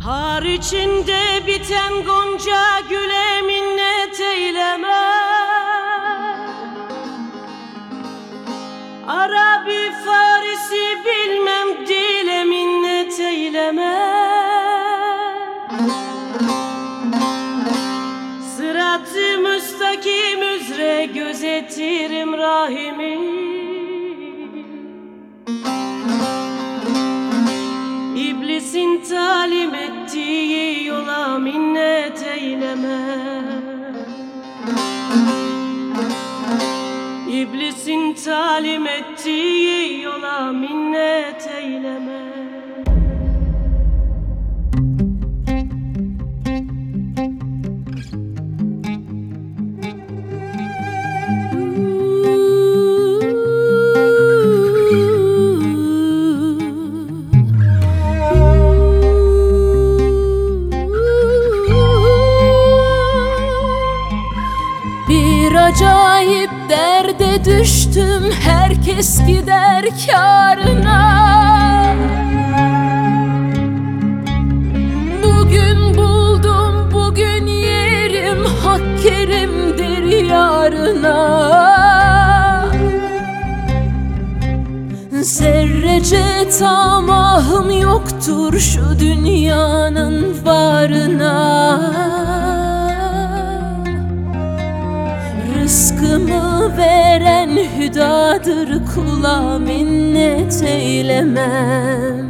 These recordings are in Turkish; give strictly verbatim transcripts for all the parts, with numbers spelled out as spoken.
Har içinde biten gonca güle minnet eyleme. Arabi Farisi bilmem dile minnet eyleme. Sırat-ı müstakim üzere gözetirim rahimi. İblisin talim ettiği yola minnet eyleme. İblisin talim ettiği yola minnet eyleme. Acayip derde düştüm, herkes gider kârına. Bugün buldum, bugün yerim, hak kerimdir yarına. Zerrece tamahım yoktur şu dünyanın varına. Rızkımı veren hüdadır, kula minnet eylemem.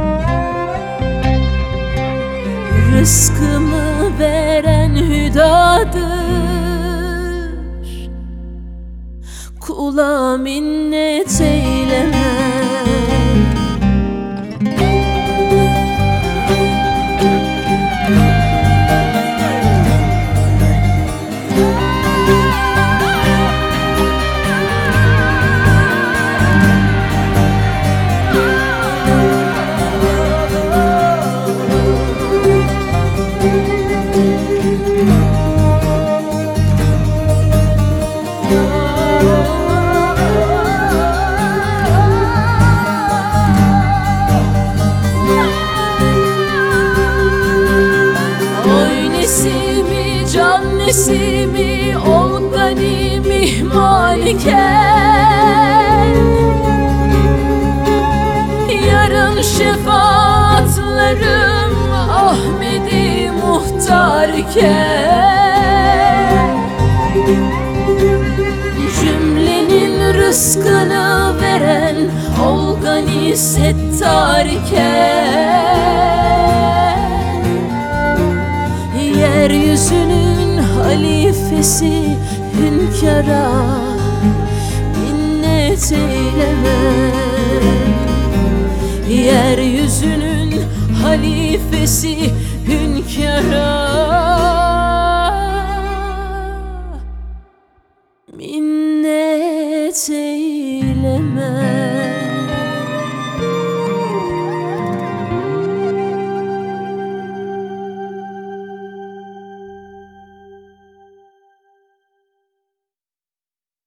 Rızkımı veren hüdadır, kula minnet eylemem. Can nesimi ol gani mihmal iken, yarın şefaatlerim Ahmedi muhtar iken, cümlenin rızkını veren ol gani settar iken, yeryüzünün halifesi hünkâra minnet eyleme. Yeryüzünün halifesi hünkâra minnet eyleme.